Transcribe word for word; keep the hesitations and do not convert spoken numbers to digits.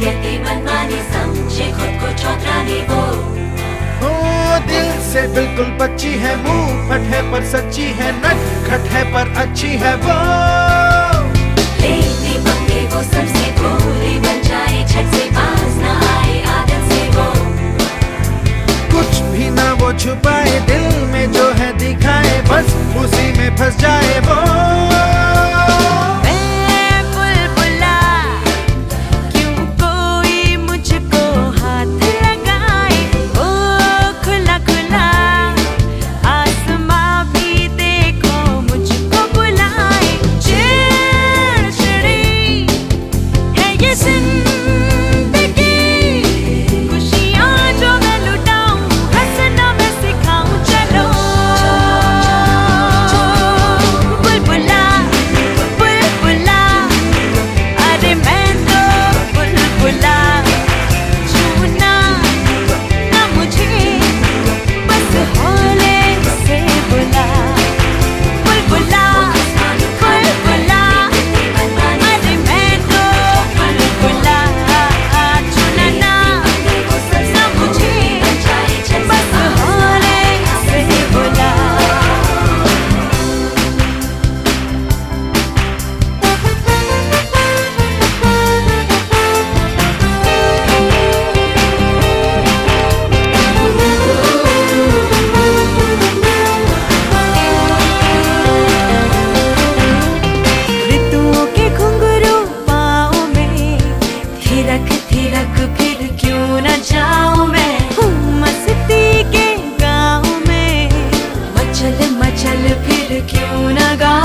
यदि मनमानी समझे खुद को चौधरानी वो ओ दिल से बिल्कुल बच्ची है, मुंह फट है पर सच्ची है, नटखट है पर अच्छी है वो। लेती पंगे वो सबसे भोली बन जाए, झट से पास ना आए आदत से वो। कुछ भी ना वो छुपाए, दिल में जो है दिखाए, बस उसी में फंस जाए वो। फिर क्यों न जाऊं मैं मस्ती के गाँव में, मचल मचल फिर क्यों न गाऊं।